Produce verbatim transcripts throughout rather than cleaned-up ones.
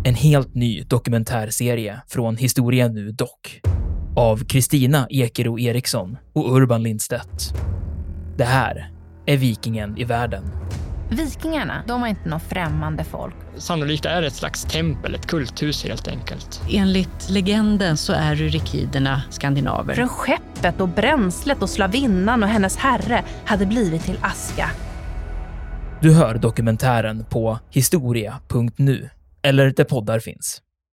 En helt ny dokumentärserie från Historia Nu Dock. Av Kristina Ekero Eriksson och Urban Lindstedt. Det här är Vikingen i världen. Vikingarna, de var inte något främmande folk. Sannolikt är det ett slags tempel, ett kulthus helt enkelt. Enligt legenden så är rykiderna skandinaver. Från skeppet och bränslet och slavinnan och hennes herre hade blivit till aska. Du hör dokumentären på historia punkt nu eller där poddar finns.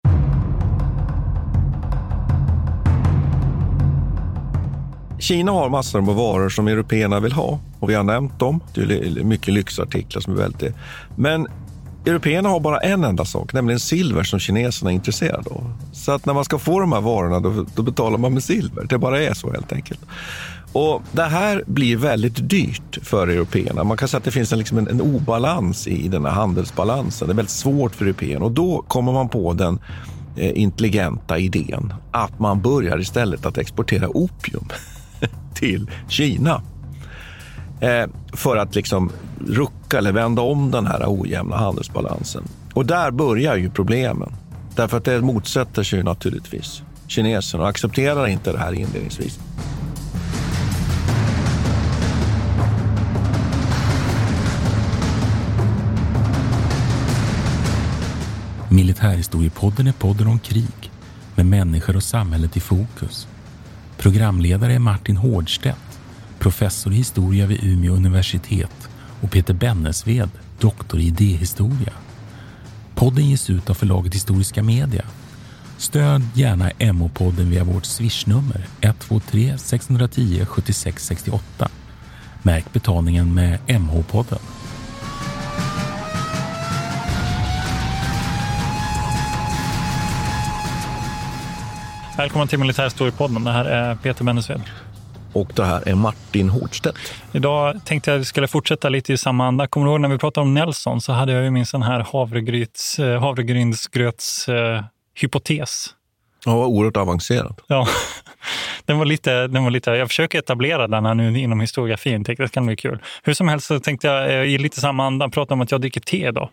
Kina har massor med varor som européerna vill ha och vi har nämnt dem. Det är mycket lyxartiklar som är väldigt... Men européerna har bara en enda sak, nämligen silver som kineserna är intresserade av. Så att när man ska få de här varorna då, då betalar man med silver. Det bara är så helt enkelt. Och det här blir väldigt dyrt för européerna. Man kan säga att det finns en, liksom en, en obalans i den här handelsbalansen. Det är väldigt svårt för européerna och då kommer man på den eh, intelligenta idén att man börjar istället att exportera opium till Kina eh, för att liksom rucka eller vända om den här ojämna handelsbalansen. Och där börjar ju problemen. Därför att det motsätter sig naturligtvis kineserna och accepterar inte det här inledningsvis. Militärhistoriepodden är podden om krig med människor och samhället i fokus. Programledare är Martin Hårdstedt, professor i historia vid Umeå universitet och Peter Bennesved, doktor i idéhistoria. Podden ges ut av förlaget Historiska Media. Stöd gärna M O-podden via vårt swishnummer ett två tre sex ett noll sju sex sex åtta. Märk betalningen med M H-podden. Välkommen till Militärhistoriepodden. Det här är Peter Bennesved. Och det här är Martin Hårdstedt. Idag tänkte jag att vi skulle fortsätta lite i samma anda. Kommer du ihåg när vi pratade om Nelson så hade jag ju min sån här havregryts, havregrynsgröts eh, hypotes. Ja, oerhört avancerad. Ja, den var, lite, den var lite... Jag försöker etablera den här nu inom historiografin. Tänkte det kan bli kul. Hur som helst så tänkte jag i lite samma anda prata om att jag dricker te idag.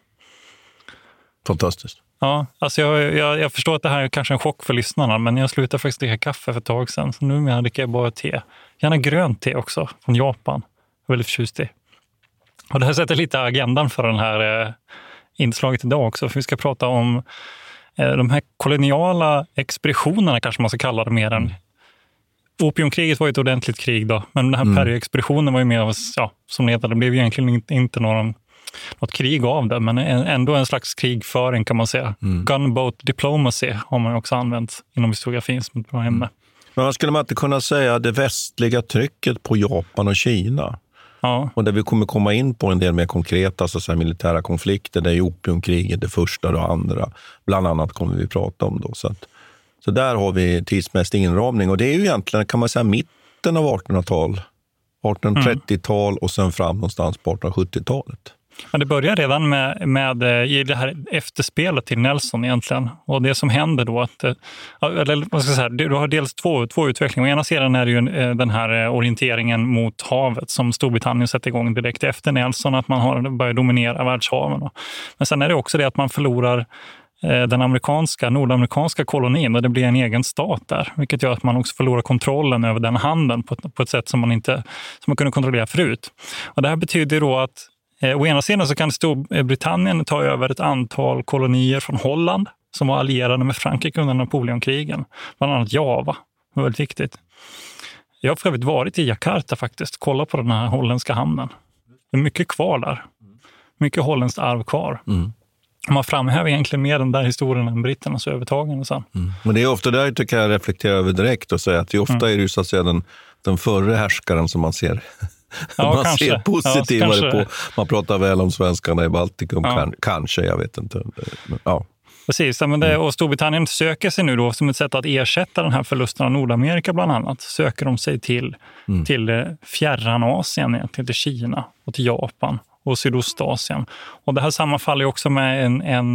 Fantastiskt. Ja, alltså jag, jag, jag förstår att det här är kanske en chock för lyssnarna, men jag slutade faktiskt dricka kaffe för ett tag sedan. Så nu dricker jag bara te. Gärna grönt te också, från Japan. Jag är väldigt förtjust i. Och det här sätter lite agendan för den här eh, inslaget idag också. För vi ska prata om eh, de här koloniala expeditionerna, kanske man ska kalla det mer än. Opiumkriget var ju ett ordentligt krig då, men den här mm. Perry-expeditionen var ju mer, ja, som det heter, det blev ju egentligen inte, inte någon... något krig av det, men ändå en slags krigföring kan man säga. Mm. Gunboat diplomacy har man också använt inom historiografin som ett bra ämne. Men vad skulle man inte kunna säga det västliga trycket på Japan och Kina? Ja. Och där vi kommer komma in på en del mer konkreta så att säga, militära konflikter. Det är opiumkriget, det första och det andra. Bland annat kommer vi prata om då. Så, att, så där har vi tidsmässig inramning. Och det är ju egentligen, kan man säga, mitten av artonhundratal. artonhundratrettiotal och sen fram någonstans på artonhundrasjuttiotalet. Ja, det börjar redan med, med i det här efterspelet till Nelson egentligen. Och det som händer då att, eller vad ska jag säga, du har dels två, två utvecklingar. Å ena sidan är det ju den här orienteringen mot havet som Storbritannien sätter igång direkt efter Nelson, att man har börjat dominera världshaven. Men sen är det också det att man förlorar den amerikanska, nordamerikanska kolonin och det blir en egen stat där. Vilket gör att man också förlorar kontrollen över den handeln på, på ett sätt som man inte som man kunde kontrollera förut. Och det här betyder då att å ena sidan så kan Storbritannien ta över ett antal kolonier från Holland som var allierade med Frankrike under Napoleonkrigen. Bland annat Java. Det var väldigt viktigt. Jag har för övrigt varit i Jakarta faktiskt. Kolla på den här holländska hamnen. Det är mycket kvar där. Mycket holländskt arv kvar. Mm. Man framhäver egentligen mer den där historien än britternas övertagande sen. Mm. Men det är ofta där jag kan reflektera över direkt och säga att det ofta mm. är det ju så att säga den, den förre härskaren som man ser... Ja, man kanske. ser positivare ja, på. Man pratar väl om svenskarna i Baltikum, ja. kan, kanske, jag vet inte. Men, ja. Precis, men det, och Storbritannien söker sig nu då som ett sätt att ersätta den här förlusten av Nordamerika bland annat. Söker de sig till, mm. till fjärran Asien, till, till Kina och till Japan och Sydostasien. Och det här sammanfaller också med en, en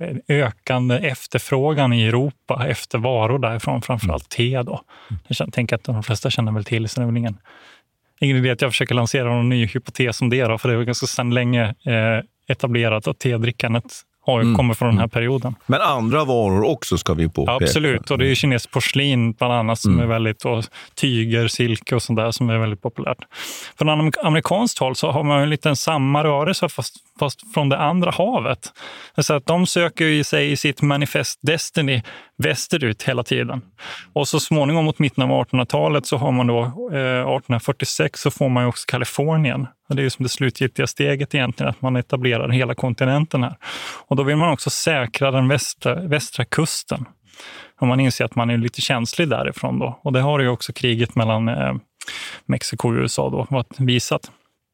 ökande efterfrågan i Europa efter varor därifrån, framförallt te då. Jag tänker att de flesta känner väl till, så det är väl ingen... Ingen idé att jag försöker lansera någon ny hypotes om det då, för det är ganska sedan länge eh, etablerat att tedrickandet har Mm. kommer från den här Mm. perioden. Men andra varor också ska vi påpeka. Ja, absolut, och det är ju kinesisk porslin bland annat som Mm. är väldigt, och tyger, silke och sånt där som är väldigt populärt. Från amerik- amerikanskt håll så har man ju en liten samma rörelse fast, fast från det andra havet. Så att de söker ju sig i sitt manifest Destiny västerut hela tiden. Och så småningom mot mitten av artonhundratalet så har man då eh, arton fyrtiosex så får man ju också Kalifornien. Och det är ju som det slutgiltiga steget egentligen, att man etablerar hela kontinenten här. Och då vill man också säkra den västra, västra kusten. Och man inser att man är lite känslig därifrån då. Och det har ju också kriget mellan eh, Mexiko och U S A då varit visat.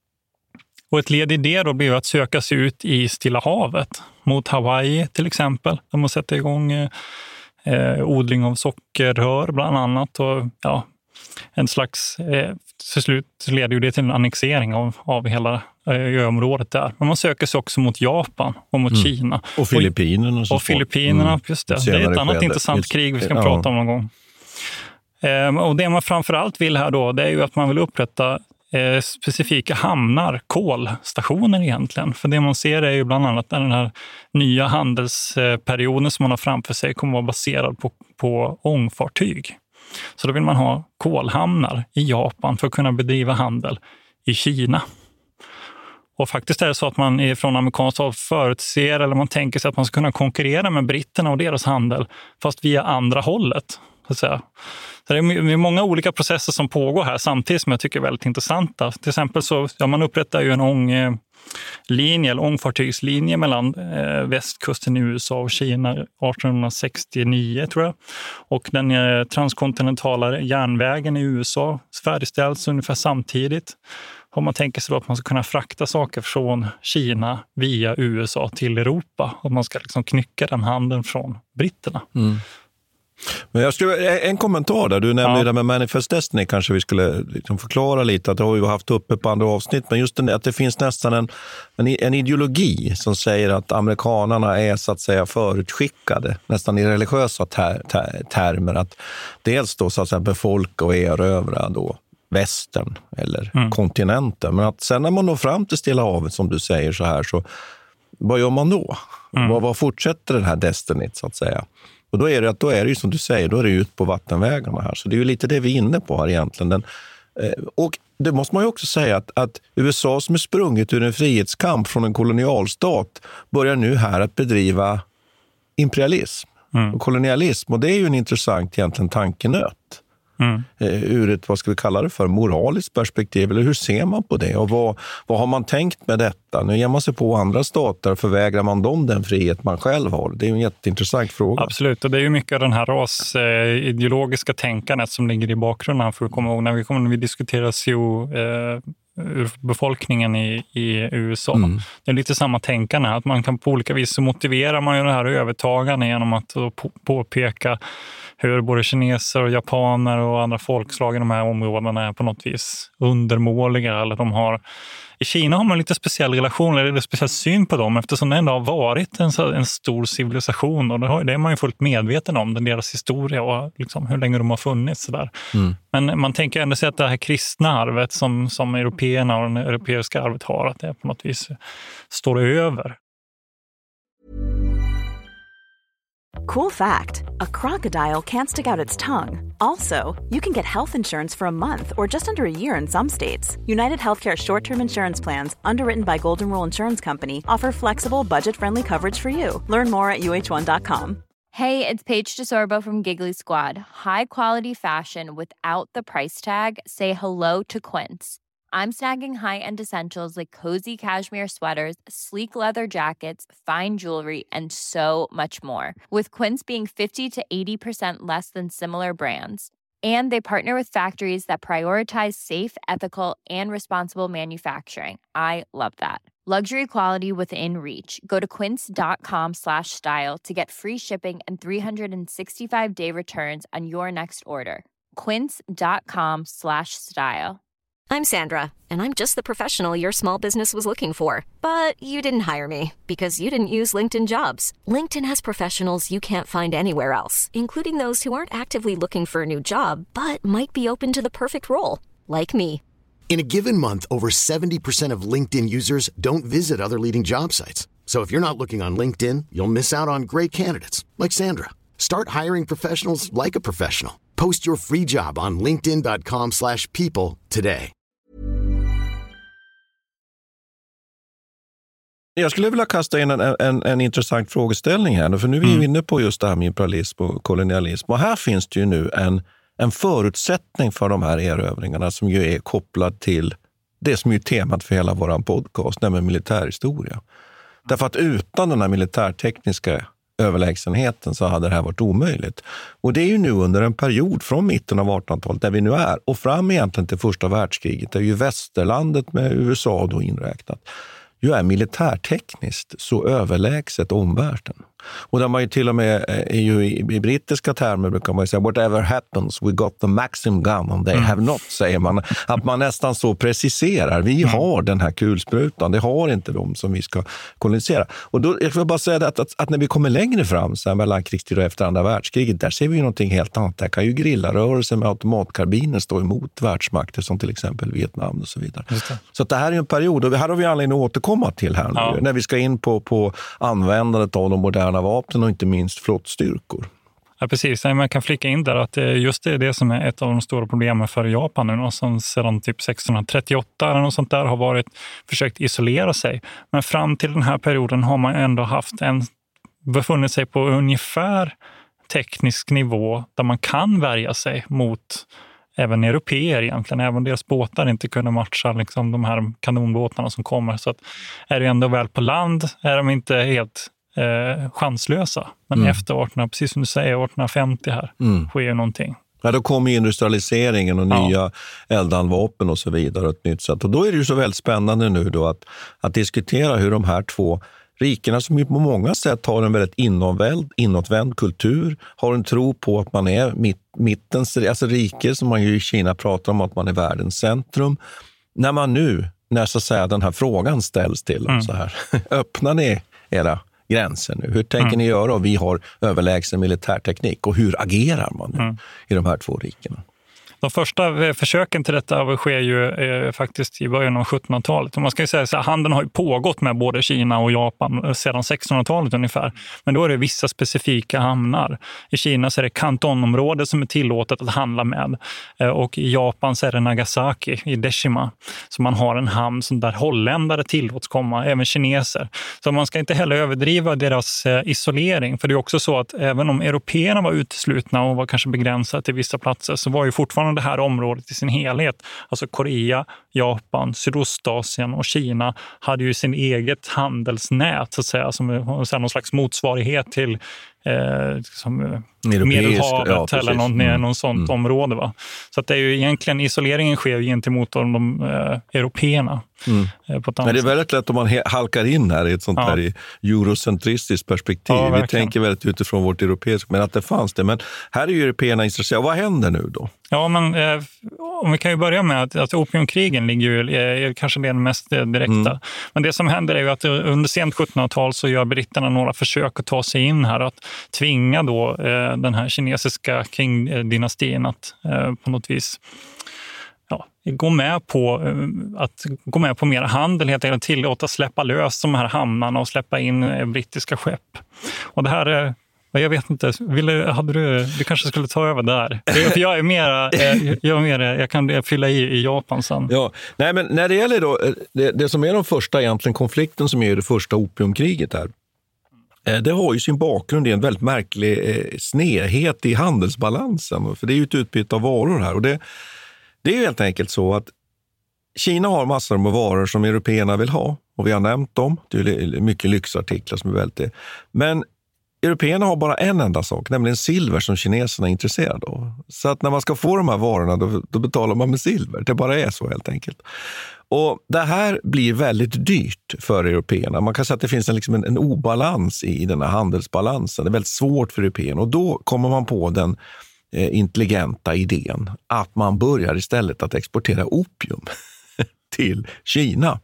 Och ett led i det då blir att söka sig ut i Stilla havet mot Hawaii till exempel. Där man sätter igång eh, eh, odling av sockerrör bland annat. Och ja, en slags, eh, till slut leder ju det till en annexering av, av hela eh, öområdet där. Men man söker sig också mot Japan och mot Mm. Kina. Och Filippinerna. Och, och Filippinerna, mm. just det. Det är ett annat skede. intressant just, krig vi ska ja. prata om någon gång. Eh, och det man framförallt vill här då, det är ju att man vill upprätta eh, specifika hamnar, kolstationer egentligen. För det man ser är ju bland annat att den här nya handelsperioden som man har framför sig kommer vara baserad på, på ångfartyg. Så då vill man ha kolhamnar i Japan för att kunna bedriva handel i Kina. Och faktiskt är det så att man från amerikanskt håll förutser, eller man tänker sig att man ska kunna konkurrera med britterna och deras handel, fast via andra hållet. Så att säga. Så det är många olika processer som pågår här samtidigt som jag tycker är väldigt intressanta. Till exempel så ja, man upprättar ju en ånglinje, eller ångfartygslinje mellan eh, västkusten i U S A och Kina arton sextionio tror jag. Och den eh, transkontinentala järnvägen i U S A färdigställs ungefär samtidigt. Om man tänker sig då att man ska kunna frakta saker från Kina via U S A till Europa. Och man ska liksom knycka den handeln från britterna. Mm. Men jag skulle, en kommentar där, du nämnde ja. det med Manifest Destiny, kanske vi skulle liksom förklara lite, att det har vi haft uppe på andra avsnitt, men just det, att det finns nästan en, en, en ideologi som säger att amerikanerna är så att säga förutskickade, nästan i religiösa ter, ter, termer, att dels då så att säga befolka och erövra då västern eller mm. kontinenten, men att sen när man når fram till Stilla havet som du säger så här, så vad gör man då? Mm. Vad, vad fortsätter den här Destinyt så att säga? Och då är det att då är det ju som du säger, då är det ut på vattenvägarna här. Så det är ju lite det vi är inne på här egentligen. Den, eh, och det måste man ju också säga att, att U S A som är sprunget ur en frihetskamp från en kolonialstat börjar nu här att bedriva imperialism mm. och kolonialism. Och det är ju en intressant egentligen tankenöt. Mm. Eh, ur ett, vad ska vi kalla det för, moraliskt perspektiv, eller hur ser man på det och vad, vad har man tänkt med detta? Nu ger man sig på andra stater, förvägrar man dem den frihet man själv har? Det är ju en jätteintressant fråga. Absolut, och det är ju mycket av den här rasideologiska tänkandet som ligger i bakgrunden, för att komma ihåg när vi, kommer, när vi diskuterar C O eh, ur befolkningen i, i U S A. Mm. Det är lite samma tänkande, att man kan på olika vis så motiverar man ju det här övertagande genom att på, påpeka hur både kineser och japaner och andra folkslag i de här områdena är på något vis undermåliga, eller de har. I Kina har man lite speciell relation eller speciell syn på dem, eftersom det ändå har varit en, en stor civilisation, och det, har, det är man ju fullt medveten om, den deras historia och liksom hur länge de har funnits. Så där. Mm. Men man tänker ändå sig att det här kristna arvet som, som européerna och det europeiska arvet har, att det på något vis står över. Cool fact, a crocodile can't stick out its tongue. Also, you can get health insurance for a month or just under a year in some states. United Healthcare short-term insurance plans, underwritten by Golden Rule Insurance Company, offer flexible, budget-friendly coverage for you. Learn more at U H one dot com. Hey, it's Paige DeSorbo from Giggly Squad. High quality fashion without the price tag. Say hello to Quince. I'm snagging high-end essentials like cozy cashmere sweaters, sleek leather jackets, fine jewelry, and so much more. With Quince being fifty to eighty percent less than similar brands. And they partner with factories that prioritize safe, ethical, and responsible manufacturing. I love that. Luxury quality within reach. Go to quince.com slash style to get free shipping and three sixty-five day returns on your next order. Quince.com slash style. I'm Sandra, and I'm just the professional your small business was looking for. But you didn't hire me because you didn't use LinkedIn Jobs. LinkedIn has professionals you can't find anywhere else, including those who aren't actively looking for a new job, but might be open to the perfect role, like me. In a given month, over seventy percent of LinkedIn users don't visit other leading job sites. So if you're not looking on LinkedIn, you'll miss out on great candidates like Sandra. Start hiring professionals like a professional. Post your free job on linkedin dot com slash people today. Jag skulle vilja kasta in en, en, en intressant frågeställning här. För nu är vi mm. inne på just det här med imperialism och kolonialism. Och här finns det ju nu en, en förutsättning för de här erövringarna som ju är kopplad till det som är temat för hela vår podcast, nämligen militärhistoria. Därför att utan den här militärtekniska överlägsenheten så hade det här varit omöjligt. Och det är ju nu under en period från mitten av artonhundratalet där vi nu är och fram egentligen till första världskriget där ju västerlandet med U S A då inräknat ju är militärtekniskt så överlägset omvärlden. Och där man ju till och med är ju i, i brittiska termer brukar man ju säga whatever happens, we got the Maxim gun and they mm. have not, säger man. Att man nästan så preciserar. Vi mm. har den här kulsprutan, det har inte de som vi ska kolonisera. Och då, jag vill bara säga att, att, att när vi kommer längre fram så här, mellan krigstid och efter andra världskriget, där ser vi ju någonting helt annat. Där kan ju grillarrörelser med automatkarbiner stå emot världsmakter som till exempel Vietnam och så vidare. Så att det här är en period, och här har vi anledning att återkomma till här nu, ja. när vi ska in på, på användandet av de moderna vapen och inte minst flottstyrkor. Ja, precis. Man kan flika in där att just det är det som är ett av de stora problemen för Japan nu, som sedan typ sextonhundratrettioåtta eller något sånt där har varit försökt isolera sig. Men fram till den här perioden har man ändå haft en, befunnit sig på ungefär teknisk nivå där man kan värja sig mot även européer egentligen, även deras båtar inte kunde matcha liksom de här kanonbåtarna som kommer. Så att är det ändå väl på land är de inte helt eh, chanslösa. Men mm. efter arton, precis som du säger, artonhundrafemtio här mm. sker ju någonting. Ja, då kommer industrialiseringen och nya ja. eldhandvapen och så vidare. Ett nytt sätt. Och då är det ju så väldigt spännande nu då att, att diskutera hur de här två rikena som ju på många sätt har en väldigt inåtvänd, inåtvänd kultur, har en tro på att man är mitt, mittens, alltså rike som man ju i Kina pratar om att man är världens centrum. När man nu, när så att säga den här frågan ställs till dem mm. så här, öppnar ni era gränser nu? Hur tänker mm. ni göra? Och vi har överlägsen militärteknik och hur agerar man nu mm. i de här två rikena? De första försöken till detta sker ju eh, faktiskt i början av sjuttonhundratalet. Och man ska ju säga att handeln har ju pågått med både Kina och Japan sedan sextonhundratalet ungefär. Men då är det vissa specifika hamnar. I Kina så är det Kantonområdet som är tillåtet att handla med. Eh, och i Japan så är det Nagasaki i Deshima. Så man har en hamn som där holländare tillåts komma, även kineser. Så man ska inte heller överdriva deras eh, isolering. För det är också så att även om européerna var uteslutna och var kanske begränsade till vissa platser så var ju fortfarande det här området i sin helhet, alltså Korea, Japan, Sydostasien och Kina hade ju sin eget handelsnät så att säga, som är någon slags motsvarighet till eh, som Medelhavet ja, eller någon, mm. någon sånt mm. område. Va? Så att det är ju egentligen, isoleringen sker gentemot de, de eh, européerna. Mm. Eh, på ett annat Men det är sätt. väldigt lätt om man he- halkar in här i ett sånt ja. här eurocentristiskt perspektiv. Ja, vi tänker väldigt utifrån vårt europeiska, men att det fanns det. Men här är ju européerna intresserade. Vad händer nu då? Ja, men eh, om vi kan ju börja med att, att opiumkrigen ligger ju, är kanske det mest direkta. Mm. Men det som händer är ju att under sent sjuttonhundratal så gör britterna några försök att ta sig in här, att tvinga då eh, den här kinesiska Qing-dynastin att eh, på något vis ja, gå med på eh, att gå med på mer handel, helt enkelt tillåta släppa lös de här hamnarna och släppa in eh, brittiska skepp. Och det här är eh, jag vet inte, ville, hade du, du kanske skulle ta över där. För jag är mera, jag, är mera, jag kan fylla i i Japan sen. Ja, nej men när det gäller då, det, det som är de första egentligen konflikten som är det första opiumkriget här, det har ju sin bakgrund i en väldigt märklig eh, snedhet i handelsbalansen. För det är ju ett utbyte av varor här. Och det, det är ju helt enkelt så att Kina har massor med varor som européerna vill ha. Och vi har nämnt dem. Det är mycket lyxartiklar som är väldigt... Men européerna har bara en enda sak, nämligen silver som kineserna är intresserade av. Så att när man ska få de här varorna då, då betalar man med silver. Det bara är så helt enkelt. Och det här blir väldigt dyrt för européerna. Man kan säga att det finns en, liksom en, en obalans i den här handelsbalansen. Det är väldigt svårt för européerna. Och då kommer man på den eh, intelligenta idén att man börjar istället att exportera opium till Kina.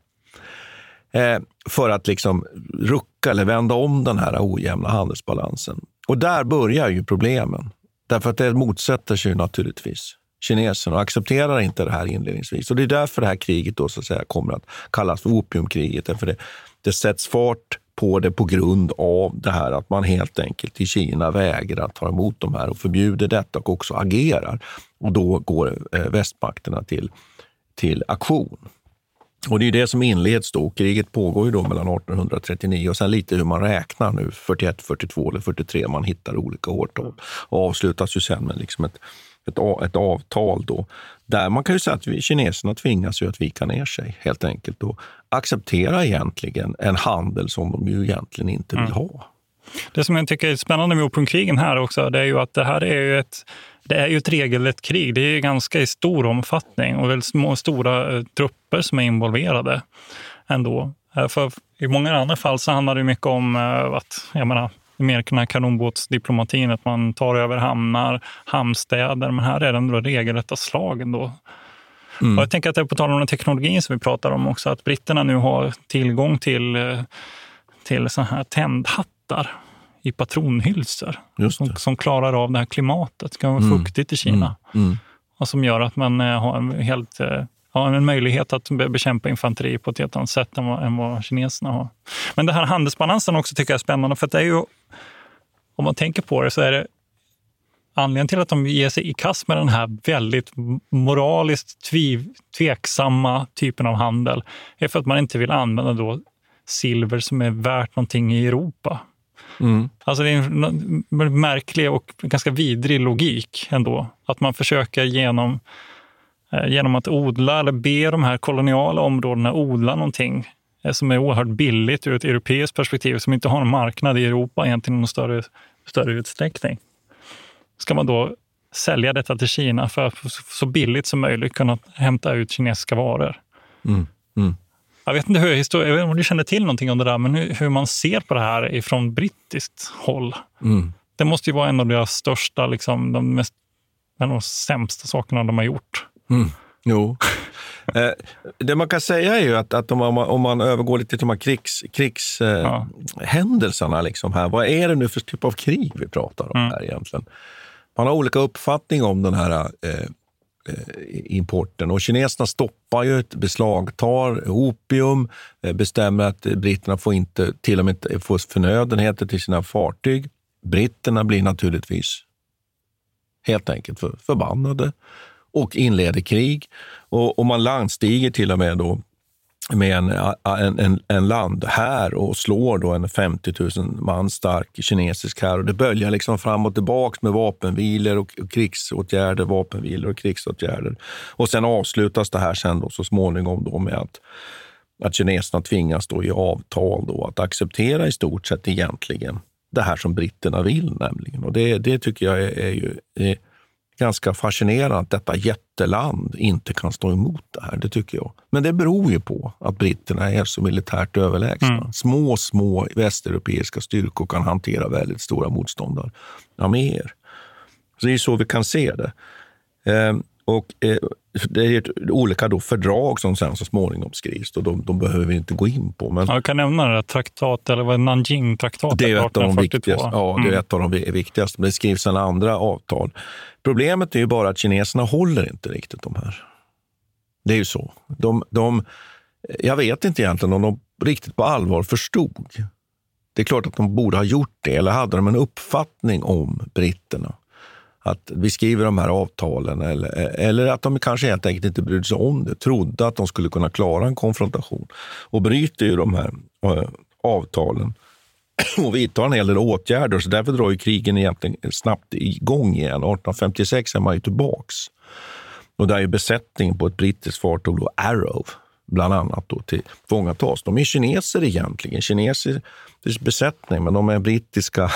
Eh, för att liksom rucka eller vända om den här ojämna handelsbalansen. Och där börjar ju problemen. Därför att det motsätter sig naturligtvis kineserna och accepterar inte det här inledningsvis. Och det är därför det här kriget då så att säga kommer att kallas för opiumkriget. Därför det, det sätts fart på det på grund av det här att man helt enkelt i Kina vägrar att ta emot de här och förbjuder detta och också agerar. Och då går eh, västmakterna till, till aktion. Och det är det som inleds då. Kriget pågår ju då mellan arton trettionio och sen lite hur man räknar nu, fyrtioett, fyrtiotvå eller fyrtiotre, man hittar olika årtal. Och avslutas ju sen med liksom ett, ett, ett avtal då. Där man kan ju säga att vi, kineserna tvingas ju att vika ner sig helt enkelt och acceptera egentligen en handel som de ju egentligen inte vill ha. Det som jag tycker är spännande med Opiumkrigen här också, det är ju att det här är ju ett, det är ju ett regelrätt krig. Det är ju ganska i stor omfattning och väldigt små, stora eh, trupper som är involverade ändå. Eh, för i många andra fall så handlar det mycket om eh, att, jag menar, mer den här kanonbåtsdiplomatin, att man tar över hamnar, hamnstäder, men här är det ändå regelrätta slag ändå. Mm. Och jag tänker att det är på tal om den teknologin som vi pratar om också, att britterna nu har tillgång till, till såna här tändhattar i patronhylsor som, som klarar av det här klimatet. Det kan vara mm. fuktigt i Kina. Mm. Mm. Och som gör att man har en, helt, har en möjlighet att bekämpa infanteri på ett helt annat sätt än vad, än vad kineserna har. Men det här handelsbalansen också tycker jag är spännande, för att det är ju, om man tänker på det så är det anledningen till att de ger sig i kast med den här väldigt moraliskt tviv, tveksamma typen av handel är för att man inte vill använda då silver som är värt någonting i Europa. Mm. Alltså det är en märklig och ganska vidrig logik ändå. Att man försöker genom, eh, genom att odla eller be de här koloniala områdena odla någonting eh, som är oerhört billigt ur ett europeiskt perspektiv, som inte har en marknad i Europa egentligen i någon större, större utsträckning. Ska man då sälja detta till Kina för att så billigt som möjligt kunna hämta ut kinesiska varor. Mm. Mm. Jag vet inte hur historia, jag vet inte om du känner till någonting om det där, men hur, hur man ser på det här ifrån brittiskt håll. Mm. Det måste ju vara en av deras största, liksom, de mest, en av de sämsta sakerna de har gjort. Mm. Jo. eh, det man kan säga är ju att, att om, man, om man övergår lite till de här krigs, krigshändelserna, eh, ja. liksom här, vad är det nu för typ av krig vi pratar om mm. här egentligen? Man har olika uppfattning om den här eh, importen, och kineserna stoppar ju ett beslagtar opium, bestämmer att britterna får inte till och med inte få förnödenheter till sina fartyg. Britterna blir naturligtvis helt enkelt för, förbannade och inleder krig, och, och man landstiger till och med då med en, en, en, en land här och slår då en femtio tusen man stark kinesisk här, och det böljar liksom fram och tillbaka med vapenvilor och, och krigsåtgärder, vapenvilor och krigsåtgärder. Och sen avslutas det här sen då så småningom då med att, att kineserna tvingas då i avtal då att acceptera i stort sett egentligen det här som britterna vill nämligen. Och det, det tycker jag är, är ju är ganska fascinerande att detta jätteland inte kan stå emot det här, det tycker jag. Men det beror ju på att britterna är så militärt överlägsna. Mm. Små, små västeuropeiska styrkor kan hantera väldigt stora motståndare. Ja, mer. Så det är så vi kan se det. Eh, och eh, det är ett, olika då fördrag som sen så småningom skrivs, och de, de behöver vi inte gå in på. Men... Ja, jag kan nämna det, traktat, eller vad Nanjing-traktatet. Det är ett av de viktigaste. Ja, det är ett av de viktigaste. Men det skrivs en andra avtal. Problemet är ju bara att kineserna håller inte riktigt de här. Det är ju så. De, de, jag vet inte egentligen om de riktigt på allvar förstod. Det är klart att de borde ha gjort det, eller hade de en uppfattning om britterna. Att vi skriver de här avtalen, eller, eller att de kanske helt enkelt inte brydde sig om det. Trodde att de skulle kunna klara en konfrontation. Och bryter ju de här äh, avtalen och vidtar en hel del åtgärder. Så därför drar ju krigen egentligen snabbt igång igen. arton femtiosex är man ju tillbaks. Och där är ju besättningen på ett brittiskt fartyg då, Arrow, bland annat då, till fångatas. De är kineser egentligen. Kinesisk besättning, men de är brittiska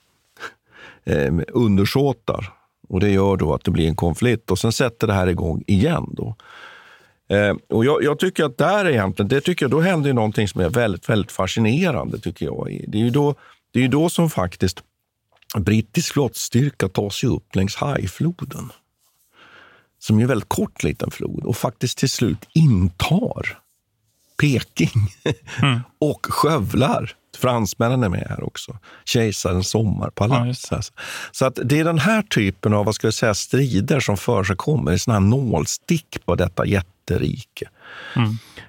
eh, undersåtar. Och det gör då att det blir en konflikt. Och sen sätter det här igång igen då. Eh, och jag, jag tycker att där egentligen, det tycker jag, då händer ju någonting som är väldigt, väldigt fascinerande tycker jag. Det är ju då, det är ju då som faktiskt brittisk flottstyrka tar sig upp längs Haifloden. Som är en väldigt kort liten flod, och faktiskt till slut intar Peking mm. och skövlar. Fransmännen är med här också. Kejsarens sommarpalats. Ja, så att det är den här typen av, vad ska jag säga, strider som för sig kommer i såna här nålstick på detta jätterike. Mm.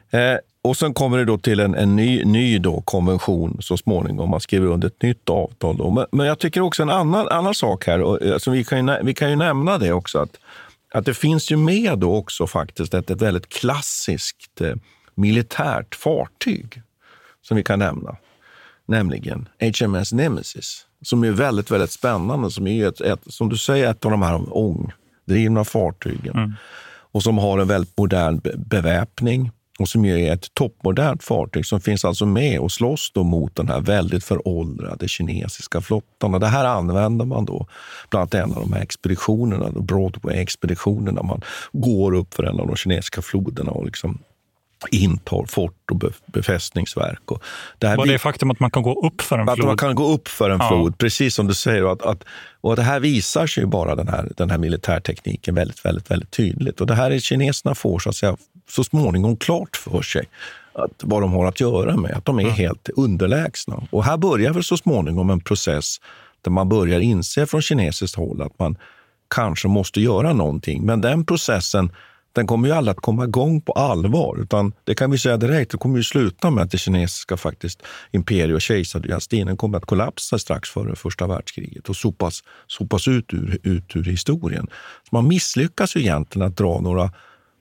Eh, och sen kommer det då till en, en ny, ny då konvention så småningom. Man skriver under ett nytt avtal då. Men, men jag tycker också en annan, annan sak här, och, alltså vi, kan ju, vi kan ju nämna det också, att, att det finns ju med då också faktiskt ett, ett väldigt klassiskt eh, militärt fartyg som vi kan nämna. Nämligen H M S Nemesis, som är väldigt, väldigt spännande, som är ett, ett, som du säger, ett av de här ångdrivna fartygen. Mm. Och som har en väldigt modern be- beväpning. Och som är ett toppmodernt fartyg som finns alltså med och slåss då mot den här väldigt föråldrade kinesiska flottan. Och det här använder man då bland annat en av de här expeditionerna, Broadway-expeditionerna. Man går upp för en av de kinesiska floderna och liksom intar fort och befästningsverk. Och det här Var det faktum att man kan gå upp för en att flod? Man kan gå upp för en ja. flod, precis som du säger. Och, att, att, och det här visar sig ju bara den här, den här militärtekniken väldigt, väldigt, väldigt tydligt. Och det här är kineserna får så att säga så småningom klart för sig att vad de har att göra med, att de är mm. helt underlägsna. Och här börjar väl så småningom en process där man börjar inse från kinesiskt håll att man kanske måste göra någonting. Men den processen, den kommer ju aldrig att komma igång på allvar, utan det kan vi säga direkt, det kommer ju sluta med att det kinesiska faktiskt imperie- och kejsardynastin kommer att kollapsa strax före första världskriget och sopas, sopas ut, ur, ut ur historien. Så man misslyckas ju egentligen att dra några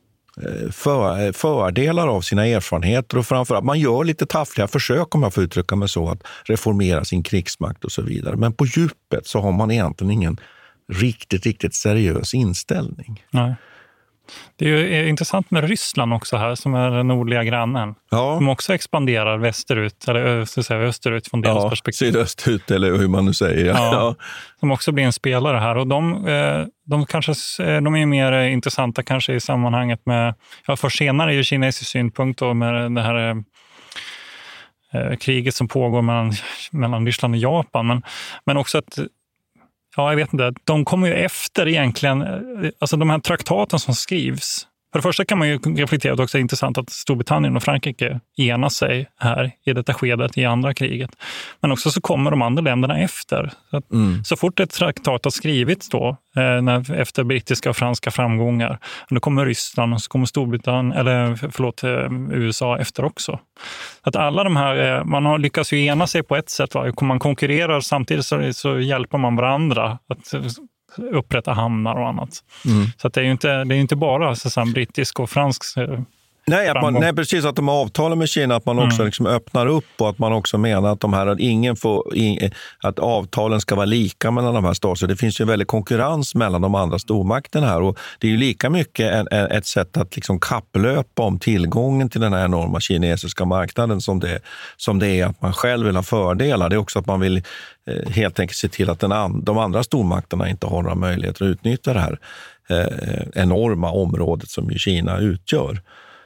För, fördelar av sina erfarenheter och framförallt man gör lite taffliga försök, om jag får uttrycka mig så, att reformera sin krigsmakt och så vidare. Men på djupet så har man egentligen ingen riktigt, riktigt seriös inställning. Nej. Det är ju intressant med Ryssland också här, som är den nordliga grannen. Ja. Som också expanderar västerut, eller så säga, österut från deras ja, perspektiv. Sydöstut eller hur man nu säger. Ja. Ja, som också blir en spelare här. Och de, de, kanske, de är mer intressanta kanske i sammanhanget med, ja, för senare är ju kinesisk synpunkt då med det här eh, kriget som pågår mellan, mellan Ryssland och Japan. Men, men också att ja, jag vet inte. De kommer ju efter egentligen, alltså de här traktaten som skrivs. För det första kan man ju reflektera att det också är intressant att Storbritannien och Frankrike enar sig här i detta skedet i andra kriget. Men också så kommer de andra länderna efter. Så, att, mm. så fort ett traktat har skrivits då, eh, när, efter brittiska och franska framgångar, då kommer Ryssland och så kommer Storbritannien, eller förlåt, eh, U S A efter också. Att alla de här, eh, man har lyckats ju ena sig på ett sätt. Va? Man konkurrerar samtidigt så, så hjälper man varandra att upprätta hamnar och annat. Mm. Så att det är ju inte, det är inte bara så att brittisk och fransk nej, att man, nej, precis, att de avtalar med Kina, att man också mm. liksom öppnar upp och att man också menar att de här, att ingen får, att avtalen ska vara lika mellan de här staterna. Det finns ju en väldig konkurrens mellan de andra stormakterna här, och det är ju lika mycket en, en, ett sätt att liksom kapplöpa om tillgången till den här enorma kinesiska marknaden som det, som det är att man själv vill ha fördelar. Det är också att man vill eh, helt enkelt se till att den an, de andra stormakterna inte har några möjligheter att utnyttja det här eh, enorma området som ju Kina utgör.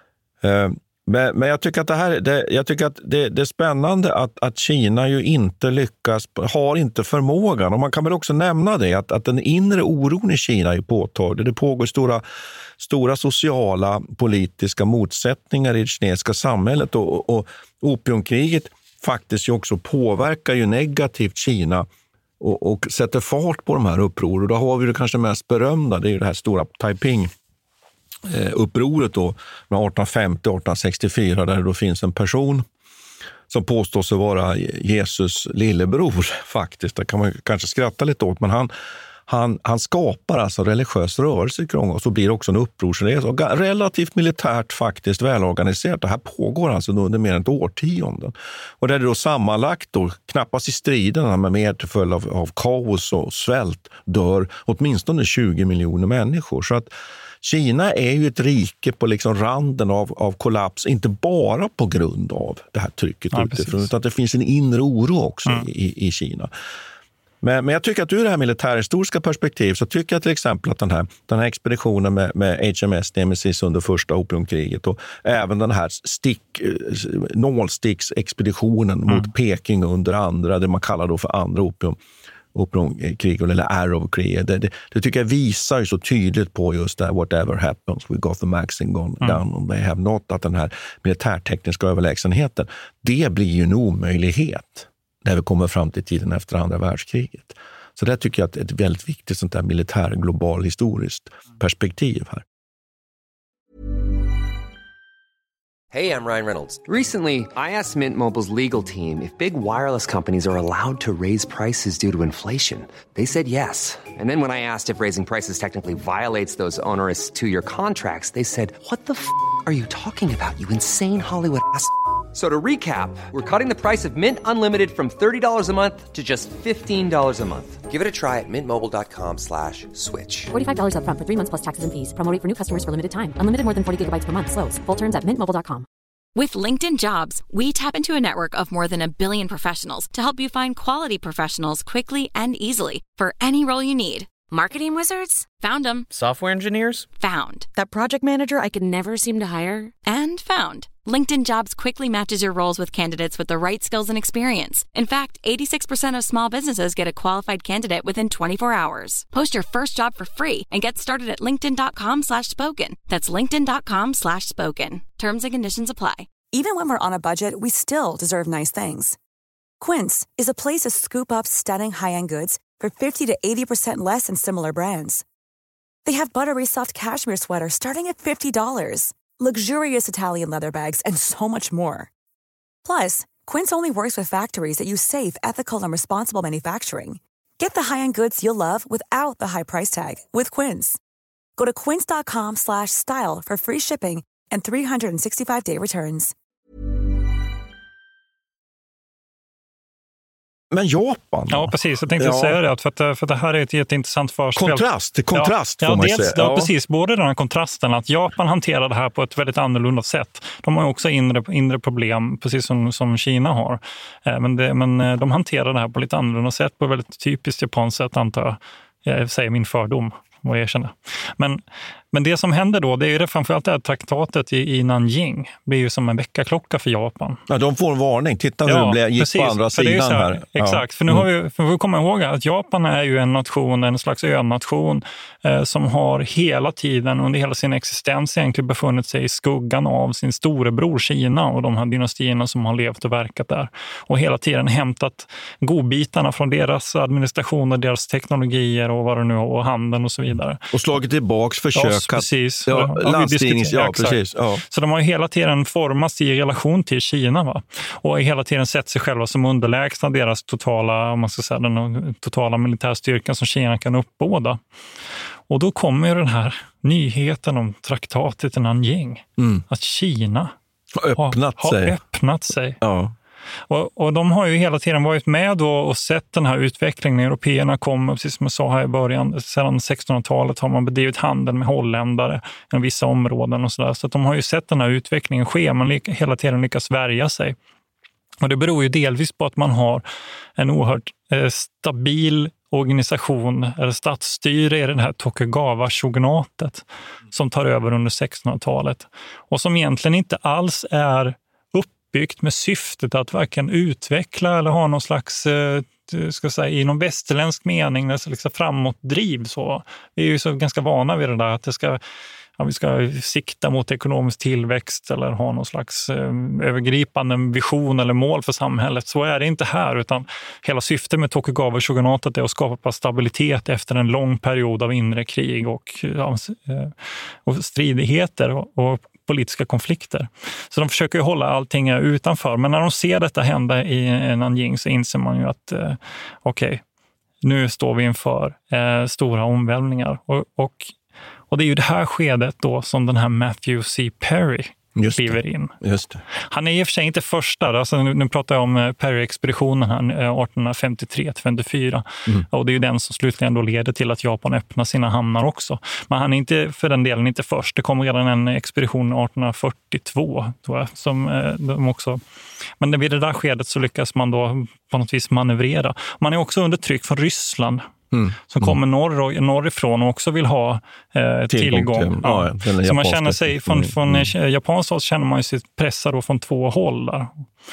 Men, men jag tycker att det här det, jag tycker att det, det är spännande att, att Kina ju inte lyckas, har inte förmågan, och man kan väl också nämna det att, att den inre oron i Kina är påtaglig. Det pågår stora, stora sociala politiska motsättningar i det kinesiska samhället, och, och opiumkriget faktiskt ju också påverkar ju negativt Kina och, och sätter fart på de här upproren. Och då har vi det kanske mest berömda, det är ju det här stora Taiping upproret då med arton femtio till arton sextiofyra, där det då finns en person som påstår sig vara Jesus lillebror faktiskt. Det kan man kanske skratta lite åt, men han, han, han skapar alltså religiös rörelse kring, och så blir det också en upprorsresa, och relativt militärt faktiskt välorganiserat. Det här pågår alltså under mer än ett årtionde. Och där det då sammanlagt då, knappast i striderna med mer till följd av, av kaos och svält, dör åtminstone tjugo miljoner människor. Så att Kina är ju ett rike på liksom randen av, av kollaps, inte bara på grund av det här trycket ja, utifrån, precis. Utan att det finns en inre oro också mm. i, i Kina. Men, men jag tycker att ur det här militärhistoriska perspektiv så tycker jag till exempel att den här, den här expeditionen med, med H M S Nemesis under första opiumkriget, och även den här stick, nålsticksexpeditionen mm. mot Peking under andra, det man kallar då för andra opium opiumkrig eller Arrow-krig. Det, det, det tycker jag visar ju så tydligt på just det här, whatever happens, we got the maxing gun mm. down and they have not, att den här militärtekniska överlägsenheten, det blir ju en omöjlighet när vi kommer fram till tiden efter andra världskriget. Så det tycker jag att det är ett väldigt viktigt sånt där militär global historiskt perspektiv här. Hey, I'm Ryan Reynolds. Recently, I asked Mint Mobile's legal team if big wireless companies are allowed to raise prices due to inflation. They said yes. And then when I asked if raising prices technically violates those onerous two-year contracts, they said, what the f*** are you talking about, you insane Hollywood ass f- So to recap, we're cutting the price of Mint Unlimited from thirty dollars a month to just fifteen dollars a month. Give it a try at mintmobile.com slash switch. forty-five dollars up front for three months plus taxes and fees. Promo rate for new customers for limited time. Unlimited more than forty gigabytes per month. Slows full terms at mint mobile dot com. With LinkedIn Jobs, we tap into a network of more than a billion professionals to help you find quality professionals quickly and easily for any role you need. Marketing wizards? Found them. Software engineers? Found. That project manager I could never seem to hire? And found. LinkedIn Jobs quickly matches your roles with candidates with the right skills and experience. In fact, eighty-six percent of small businesses get a qualified candidate within twenty-four hours. Post your first job for free and get started at linkedin.com slash spoken. That's linkedin.com slash spoken. Terms and conditions apply. Even when we're on a budget, we still deserve nice things. Quince is a place to scoop up stunning high-end goods for fifty to eighty percent less than similar brands. They have buttery soft cashmere sweaters starting at fifty dollars, luxurious Italian leather bags, and so much more. Plus, Quince only works with factories that use safe, ethical, and responsible manufacturing. Get the high-end goods you'll love without the high price tag with Quince. Go to quince.com slash style for free shipping and three sixty-five day returns. Men Japan? Ja, precis. Jag tänkte ja. säga det. För att, för att det här är ett jätteintressant förspel. Kontrast, kontrast ja, får ja, man dels, säga. Ja, ja, precis. Både den här kontrasten att Japan hanterar det här på ett väldigt annorlunda sätt. De har ju också inre, inre problem, precis som, som Kina har. Men, det, men de hanterar det här på lite annorlunda sätt, på ett väldigt typiskt japanskt sätt, antar jag. Jag säger min fördom. Vad jag känner. Men, men det som händer då, det är ju det, framförallt det här traktatet i, i Nanjing. Det blir ju som en väckarklocka för Japan. Ja, de får en varning. Titta hur ja, det blev, gick precis, på andra sidan här. här. Exakt, ja. för nu har vi, för vi kommer ihåg att Japan är ju en nation, en slags önation eh, som har hela tiden, under hela sin existens egentligen befunnit sig i skuggan av sin storebror Kina och de här dynastierna som har levt och verkat där. Och hela tiden hämtat godbitarna från deras administration och deras teknologier och vad det nu har, och handeln och så vidare. Och slagit tillbaks försök. Ja, precis. Ja, landstings, ja, precis. Ja. Så de har ju hela tiden formats i relation till Kina, va? Och hela tiden sett sig själva som underlägsna deras totala, om man ska säga, den totala militärstyrkan som Kina kan uppbåda. Och då kommer ju den här nyheten om traktatet i Nanjing. Mm. Att Kina har öppnat har, sig. Har öppnat sig. Ja. Och, och de har ju hela tiden varit med då och sett den här utvecklingen. Européerna kom, precis som jag sa här i början, sedan sextonhundratalet har man bedrivit handel med holländare i vissa områden och sådär. Så att de har ju sett den här utvecklingen ske, men hela tiden lyckas värja sig. Och det beror ju delvis på att man har en oerhört eh, stabil organisation eller statsstyre i det här Tokugawa-shogunatet som tar över under sextonhundratalet. Och som egentligen inte alls är byggt med syftet att varken utveckla eller ha någon slags, ska säga, i någon västerländsk mening, liksom framåtdriv. Så. Vi är ju så ganska vana vid det där att det ska, ja, vi ska sikta mot ekonomisk tillväxt eller ha någon slags eh, övergripande vision eller mål för samhället. Så är det inte här, utan hela syftet med Tokugawa-shogunatet är att skapa stabilitet efter en lång period av inre krig och, ja, och stridigheter och, och politiska konflikter. Så de försöker ju hålla allting utanför. Men när de ser detta hända i Nanjing så inser man ju att eh, okej, okay, nu står vi inför eh, stora omvälvningar. Och, och, och det är ju det här skedet då som den här Matthew C. Perry kliver in. Just det. Han är i och för sig inte första. Alltså nu, nu pratar jag om Perry-expeditionen här, arton femtiotre till femtiofyra. Mm. Och det är ju den som slutligen då leder till att Japan öppnar sina hamnar också. Men han är inte för den delen inte först. Det kommer redan en expedition arton fyrtiotvå, tror jag, som de också... Men vid det där skedet så lyckas man då på något vis manövrera. Man är också under tryck från Ryssland. Mm. Som kommer norr och, norrifrån och också vill ha eh, tillgång. Till, ja. Ja, så man känner sig, från, från mm. Japans håll känner man sig pressad då från två håll där.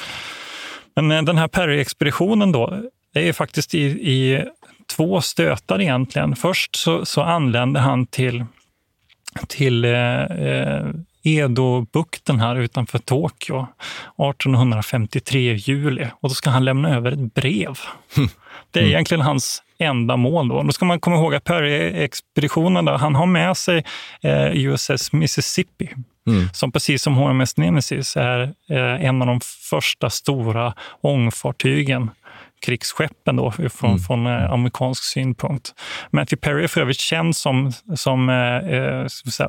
Men eh, den här Perry-expeditionen då, det är faktiskt i, i två stötar egentligen. Först så, så anlände han till, till eh, Edo-bukten här utanför Tokyo arton femtiotre i juli. Och då ska han lämna över ett brev. Mm. Det är egentligen hans enda mål då. Då ska man komma ihåg att Perry-expeditionen där, han har med sig eh, U S S Mississippi. Mm. Som precis som H M S Nemesis är eh, en av de första stora ångfartygen, krigsskeppen då, från, mm. från eh, amerikansk synpunkt. Matthew Perry är för övrigt känd som, som eh, säga,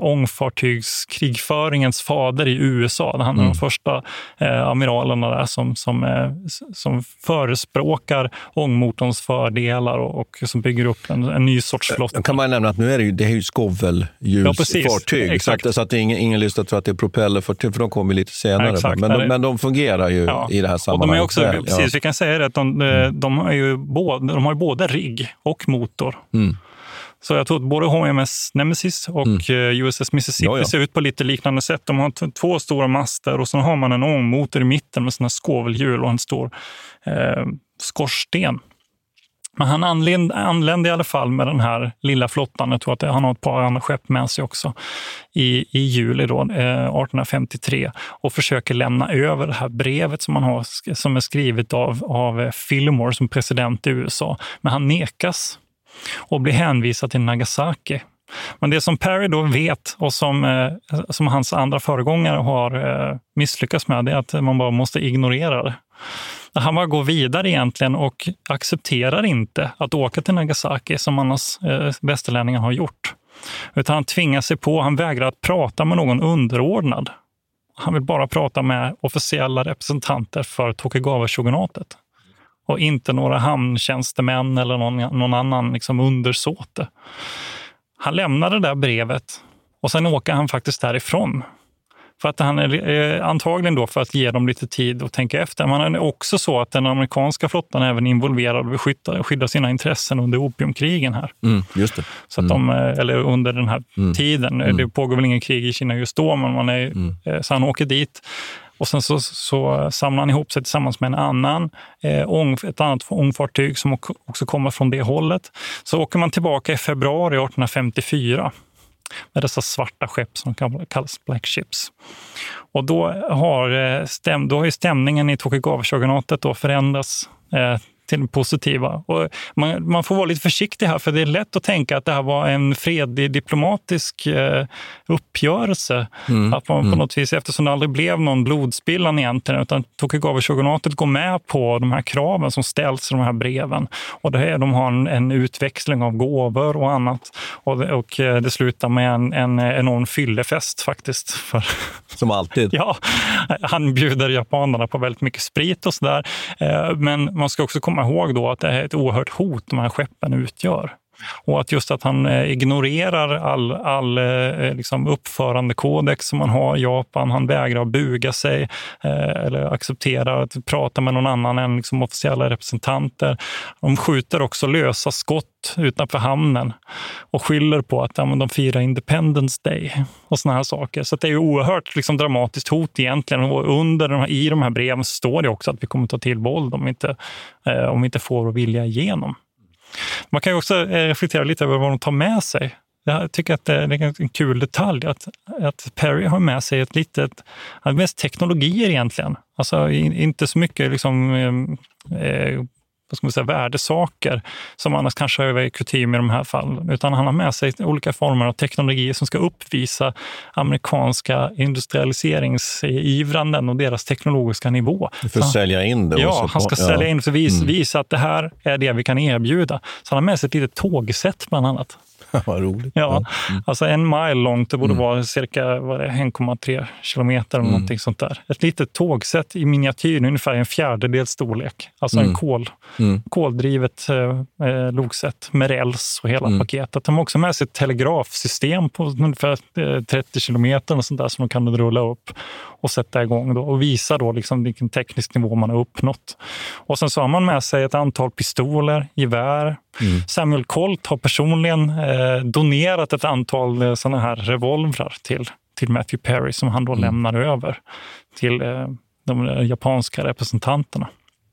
ångfartygskrigföringens fader i U S A. Han är mm. de första eh, amiralerna där som, som, eh, som förespråkar ångmotorns fördelar och, och som bygger upp en, en ny sorts flotta. Jag kan man nämna att nu är det ju, det är ju skovelhjulsfartyg, ja, så att, så att ingen, ingen lyssnar tror att det är propellerfartyg, för de kommer lite senare. Ja, men, de, men de fungerar ju ja. i det här sammanhanget. Och de är också, väl, precis, ja. vi kan säga det att de, de, är ju både, de har ju både rigg och motor. Mm. Så jag tror att både H M S Nemesis och mm. U S S Mississippi ja, ja. ser ut på lite liknande sätt. De har t- två stora master och så har man en ångmotor i mitten med såna skovelhjul och en stor eh, skorsten. Men han anlände, anlände i alla fall med den här lilla flottan. Jag tror att han har ett par andra skepp med sig också i, i juli då, eh, arton femtiotre och försöker lämna över det här brevet som, man har, som är skrivet av, av Fillmore som president i U S A. Men han nekas och blir hänvisad till Nagasaki. Men det som Perry då vet och som, eh, som hans andra föregångare har eh, misslyckats med, det är att man bara måste ignorera det. Han bara går vidare egentligen och accepterar inte att åka till Nagasaki som annars eh, västerlänningar har gjort. Utan han tvingar sig på, han vägrar att prata med någon underordnad. Han vill bara prata med officiella representanter för Tokugawa-shogunatet. Och inte några hamntjänstemän eller någon, någon annan liksom undersåte. Han lämnar det där brevet och sen åker han faktiskt därifrån. För att han är eh, antagligen då för att ge dem lite tid att tänka efter. Men det är också så att den amerikanska flottan är även involverad och vill skydda, skydda sina intressen under opiumkrigen här. Mm, just det. Så att de, eller under den här mm. tiden. Mm. Det pågår väl ingen krig i Kina just då, men man är, mm. eh, så han åker dit. Och sen så, så samlar han ihop sig tillsammans med en annan, eh, ång, ett annat ångfartyg som också kommer från det hållet. Så åker man tillbaka i februari arton femtiofyra med dessa svarta skepp som kallas Black Ships. Och då har, stäm, då har ju stämningen i Tokugawa-shogunatet då förändrats eh, till det positiva. Och man, man får vara lite försiktig här, för det är lätt att tänka att det här var en fredlig diplomatisk eh, uppgörelse. Mm, att man mm. på något vis, eftersom det aldrig blev någon blodspillan egentligen, utan Tokugawa-shogunatet går med på de här kraven som ställs i de här breven. Och det här, de har en, en utväxling av gåvor och annat. Och det, och det slutar med en, en enorm fyllefest faktiskt. För, som alltid. Ja, han bjuder japanerna på väldigt mycket sprit och sådär. Eh, men man ska också komma ihåg då att det är ett oerhört hot de här skeppen utgör. Och att just att han eh, ignorerar all, all eh, liksom uppförandekodex som man har i Japan. Han vägrar buga sig eh, eller accepterar att prata med någon annan än liksom officiella representanter. De skjuter också lösa skott utanför hamnen och skyller på att ja, men de firar Independence Day och såna här saker. Så det är ju oerhört liksom, dramatiskt hot egentligen. Och under de här, i de här breven så står det också att vi kommer ta till våld om vi inte, eh, om vi inte får att vilja igenom. Man kan ju också reflektera lite över vad de tar med sig. Jag tycker att det är en kul detalj att, att Perry har med sig ett litet, mest teknologier egentligen. Alltså inte så mycket liksom, eh, vad ska man säga, värdesaker som annars kanske är kutym i de här fallen. Utan han har med sig olika former av teknologier som ska uppvisa amerikanska industrialiseringsivranden och deras teknologiska nivå. För att sälja in det. Ja, han ska sälja in för att visa, mm. visa att det här är det vi kan erbjuda. Så han har med sig ett litet tågsätt bland annat. Vad roligt. Ja, mm. alltså en mile långt, det borde mm. vara cirka vad det, en komma tre kilometer eller mm. någonting sånt där. Ett litet tågsätt i miniatyr, ungefär en fjärdedels storlek. Alltså mm. en kol, mm. koldrivet eh, loksätt med räls och hela mm. paketet. De har också med sig ett telegrafsystem på ungefär eh, trettio kilometer och sånt där som de kan rulla upp och sätta igång då, och visa då liksom vilken teknisk nivå man har uppnått. Och sen så har man med sig ett antal pistoler, gevär. Mm. Samuel Colt har personligen eh, donerat ett antal eh, sådana här revolvrar till, till Matthew Perry som han då mm. lämnar över till eh, de japanska representanterna.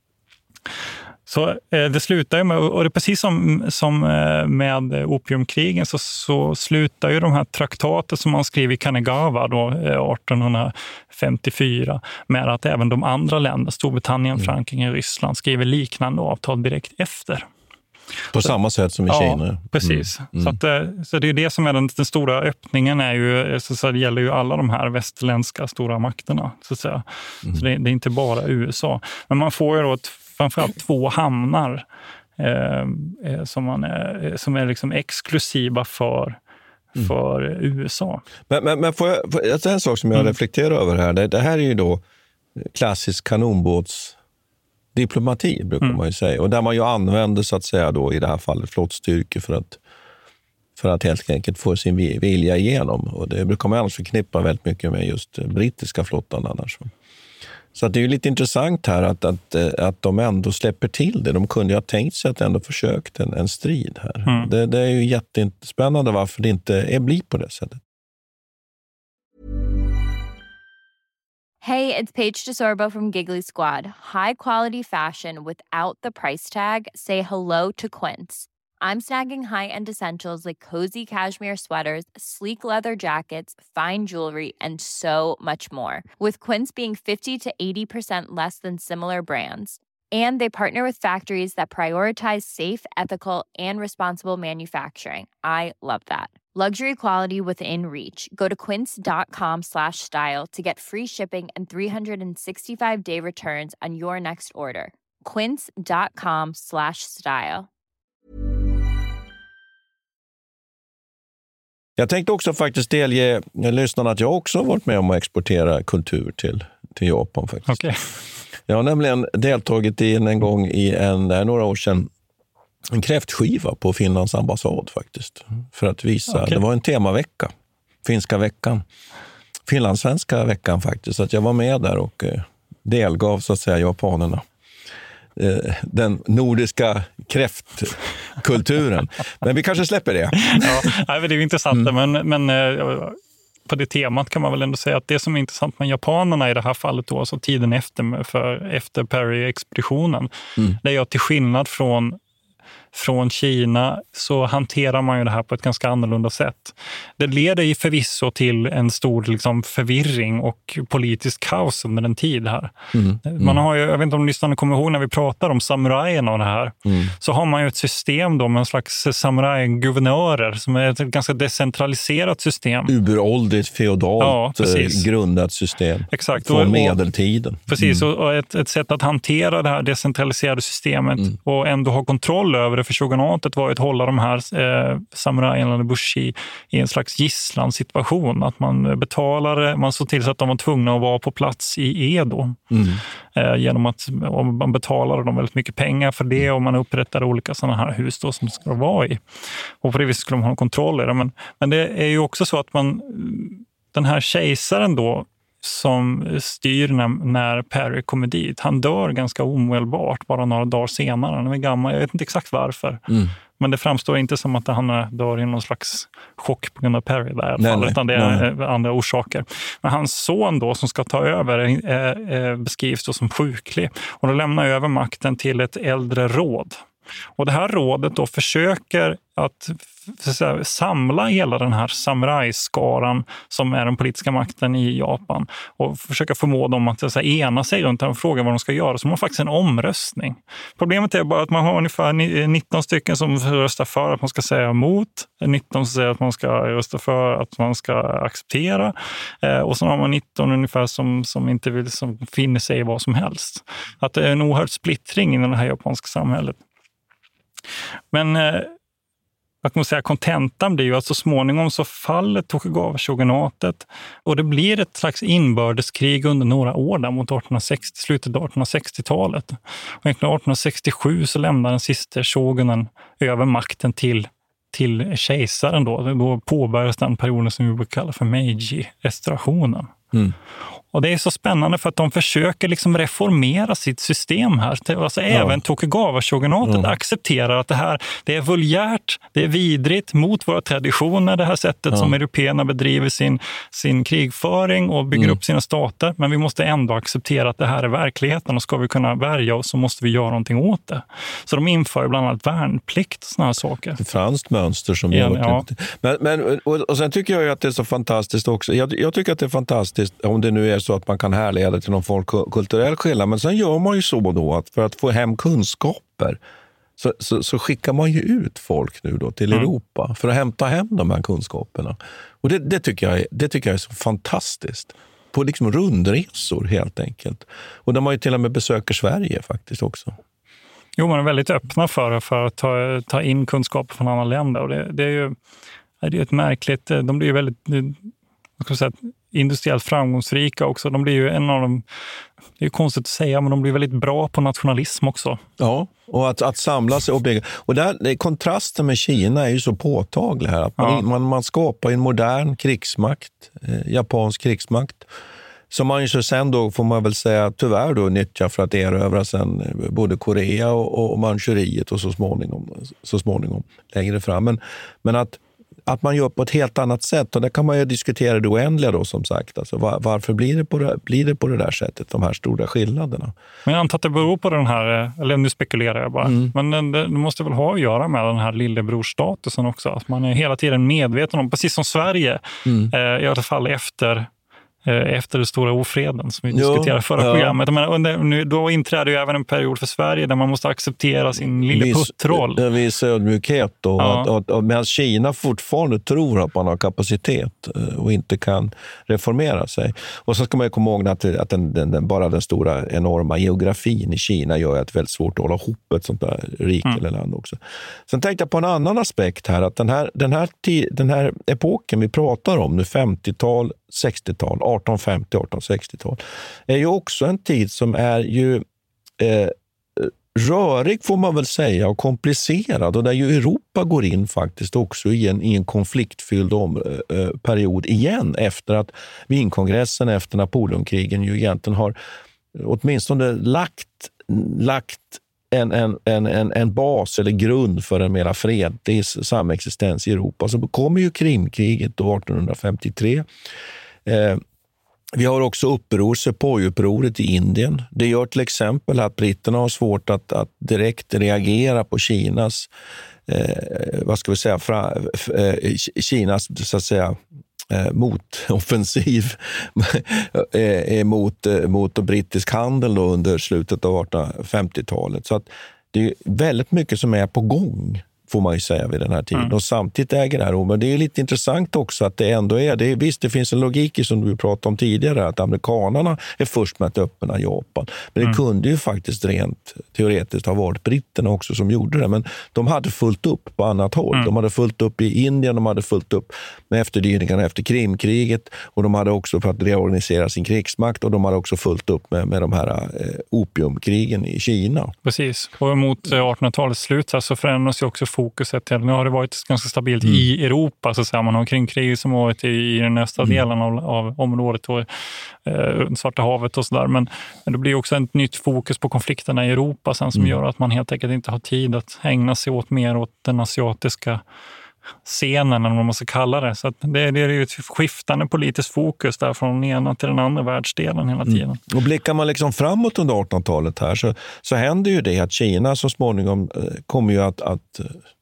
Så eh, det slutar ju med, och det är precis som, som eh, med opiumkrigen så, så slutar ju de här traktater som man skriver i Kanagawa då, eh, arton femtiofyra med att även de andra länderna, Storbritannien, mm. Frankrike och Ryssland, skriver liknande avtal direkt efter. På samma sätt som i ja, Kina. Precis. Mm. Så, att, så det är det som är den, den stora öppningen, är ju, så, så det gäller ju alla de här västerländska stora makterna. Så, att säga. Mm. Så det, det är inte bara U S A. Men man får ju då ett, framförallt två hamnar eh, som, man är, som är liksom exklusiva för för mm. U S A. Men, men, men får jag, får jag säga en sak som jag mm. reflekterar över här. Det, det här är ju då klassisk kanonbåtsdiplomati, brukar mm. man ju säga. Och där man ju använder, så att säga då, i det här fallet flottstyrkor för att, för att helt enkelt få sin vilja igenom. Och det brukar man annars förknippa väldigt mycket med just brittiska flottan annars. Så att det är ju lite intressant här att, att, att de ändå släpper till det. De kunde ju ha tänkt sig att de ändå försökt en, en strid här. Mm. Det, det är ju jättespännande varför det inte är blir på det sättet. Hey, it's Paige DeSorbo from Giggly Squad. High quality fashion without the price tag. Say hello to Quince. I'm snagging high-end essentials like cozy cashmere sweaters, sleek leather jackets, fine jewelry, and so much more. With Quince being fifty to eighty percent less than similar brands. And they partner with factories that prioritize safe, ethical, and responsible manufacturing. I love that. Luxury quality within reach. Go to quince.com slash style to get free shipping and three sixty-five day returns on your next order. Quince.com slash style. Jag tänkte också faktiskt delge lyssnarna att jag också har varit med om att exportera kultur till, till Japan faktiskt. Okay. Jag har nämligen deltagit i en, en gång i en, några år sedan en kräftskiva på Finlands ambassad faktiskt. För att visa, okay. Det var en temavecka, finska veckan, finlandssvenska veckan faktiskt. Så att jag var med där och eh, delgav så att säga japanerna den nordiska kräftkulturen. Men vi kanske släpper det. Ja, det är ju intressant, mm. men, men på det temat kan man väl ändå säga att det som är intressant med japanerna i det här fallet då, alltså tiden efter, för, efter Perry-expeditionen, mm. det är ju att till skillnad från från Kina så hanterar man ju det här på ett ganska annorlunda sätt. Det leder ju förvisso till en stor liksom, förvirring och politisk kaos under en tid här. Mm. Mm. Man har ju, jag vet inte om lyssnarna kommer ihåg när vi pratar om samurajerna och det här, mm. så har man ju ett system då med en slags samurajguvernörer som är ett ganska decentraliserat system. Uberåldrigt, feodalt, ja, grundat system. Exakt. Från och, medeltiden. Precis, mm. och ett, ett sätt att hantera det här decentraliserade systemet mm. och ändå ha kontroll över det för shogunatet var att hålla de här eh, samurajerna eller bushi i en slags gisslansituation. Att man betalade, man såg till så att de var tvungna att vara på plats i Edo. Mm. Eh, genom att man betalade dem väldigt mycket pengar för det och man upprättade olika sådana här hus då som det ska vara i. Och på det viset skulle de ha kontroll i det. Men, men det är ju också så att man, den här kejsaren då som styr när, när Perry kommer dit. Han dör ganska omedelbart, bara några dagar senare. Han är gammal, jag vet inte exakt varför. Mm. Men det framstår inte som att han dör i någon slags chock på grund av Perry där, nej, fall, utan det är nej. andra orsaker. Men hans son då som ska ta över är, är, beskrivs då som sjuklig. Och då lämnar över makten till ett äldre råd. Och det här rådet då försöker att, att säga, samla hela den här samurajskaran som är den politiska makten i Japan och försöka förmå dem att, att säga, ena sig runt och fråga vad de ska göra. Så man har faktiskt en omröstning. Problemet är bara att man har ungefär nitton stycken som röstar för att man ska säga emot, nitton som säger att man ska rösta för att man ska acceptera eh, och så har man nitton ungefär som, som inte vill, som finner sig i vad som helst. Att det är en oerhörd splittring i det här japanska samhället. Men eh, jag kan säga kontentan blir ju att så småningom så faller Tokugawa-shogunatet och det blir ett slags inbördeskrig under några år där mot artonhundrasextio, slutet av artonhundrasextiotalet. Och egentligen artonhundrasextiosju så lämnar den sista shogunen över makten till, till kejsaren då. Då påbörjas den perioden som vi brukar kalla för Meiji-restaurationen. Mm. Och det är så spännande för att de försöker liksom reformera sitt system här. Alltså ja. Även Tokugawa-shogunatet mm. accepterar att det här det är vulgärt, det är vidrigt mot våra traditioner, det här sättet ja. som européerna bedriver sin, sin krigföring och bygger mm. upp sina stater. Men vi måste ändå acceptera att det här är verkligheten och ska vi kunna värja oss så måste vi göra någonting åt det. Så de inför bland annat värnplikt och såna här saker. Ett franskt mönster som ja, ja. Men, men, och, och sen tycker jag ju att det är så fantastiskt också. Jag, jag tycker att det är fantastiskt om det nu är så att man kan härleda till någon form kulturell skillnad. Men sen gör man ju så då att för att få hem kunskaper så, så, så skickar man ju ut folk nu då till mm. Europa för att hämta hem de här kunskaperna. Och det, det, tycker jag, det tycker jag är så fantastiskt. På liksom rundresor helt enkelt. Och där man ju till och med besöker Sverige faktiskt också. Jo, man är väldigt öppna för, för att ta, ta in kunskaper från andra länder. Och det, det är ju det är ett märkligt... De blir ju väldigt... Jag ska säga, industriellt framgångsrika också. De blir ju en av de... Det är ju konstigt att säga, men de blir väldigt bra på nationalism också. Ja, och att, att samla sig och bygga. Och där, kontrasten med Kina är ju så påtaglig här. Att man, ja. man, man skapar en modern krigsmakt, eh, japansk krigsmakt, som man ju så sen då, får man väl säga, tyvärr då nyttjar för att erövra sen både Korea och, och Manchuriet och så småningom, så småningom längre fram. Men, men att Att man gör på ett helt annat sätt, och det kan man ju diskutera det oändliga då, som sagt. Alltså, var, varför blir det, på det, blir det på det där sättet, de här stora skillnaderna? Men jag antar att det beror på den här, eller nu spekulerar jag bara, mm. men det, det måste väl ha att göra med den här lillebrorstatusen också. Att man är hela tiden medveten om, precis som Sverige, mm. eh, i alla fall efter... efter den stora ofreden som vi jo, diskuterade förra ja. programmet. Men nu, då inträder ju även en period för Sverige där man måste acceptera sin lilla puttroll. En viss ödmjukhet då. Ja. Att, att, att, medan Kina fortfarande tror att man har kapacitet och inte kan reformera sig. Och så ska man ju komma ihåg att, att den, den, den, bara den stora enorma geografin i Kina gör att det är väldigt svårt att hålla ihop ett sånt där rike mm. eller land också. Sen tänkte jag på en annan aspekt här, att den här, den här, den här epoken vi pratar om nu, femtiotal, sextiotal, arton femtio arton sextiotal, är ju också en tid som är ju eh, rörig, får man väl säga, och komplicerad, och där ju Europa går in faktiskt också i en, i en konfliktfylld om, eh, period igen, efter att Wienkongressen efter Napoleonkrigen ju egentligen har åtminstone lagt, lagt En, en, en, en bas eller grund för en mera fredlig samexistens i Europa. Så kommer ju Krimkriget då arton femtiotre. Eh, vi har också uppror, Sepoy-upproret i Indien. Det gör till exempel att britterna har svårt att, att direkt reagera på Kinas eh, vad ska vi säga, fra, eh, Kinas så att säga Eh, motoffensiv eh, mot, eh, mot brittisk handel då under slutet av arton femtiotalet. Så att det är väldigt mycket som är på gång, får man ju säga, vid den här tiden. Mm. Och samtidigt äger det här. Men det är lite intressant också att det ändå är, det är visst, det finns en logik i, som du pratade om tidigare, att amerikanerna är först med att öppna Japan. Men det mm. kunde ju faktiskt rent teoretiskt ha varit britterna också som gjorde det. Men de hade fullt upp på annat håll. Mm. De hade fullt upp i Indien, de hade fullt upp med efterdyningarna efter Krimkriget, och de hade också för att reorganisera sin krigsmakt, och de hade också fullt upp med, med de här eh, opiumkrigen i Kina. Precis. Och mot artonhundratalets slut så förändras ju också fokuset till. Nu har det varit ganska stabilt mm. i Europa, så att säga. Man har kringkrig som varit i, i den östra mm. delen av, av området och eh, Svarta havet och sådär. Men, men det blir också ett nytt fokus på konflikterna i Europa sen, som mm. gör att man helt enkelt inte har tid att ägna sig åt mer åt den asiatiska scenen, eller vad man ska kalla det. Så att det, det är ju ett skiftande politiskt fokus där från den ena till den andra världsdelen hela tiden. Mm. Och blickar man liksom framåt under artonhundratalet här, så, så händer ju det att Kina så småningom eh, kommer ju att, att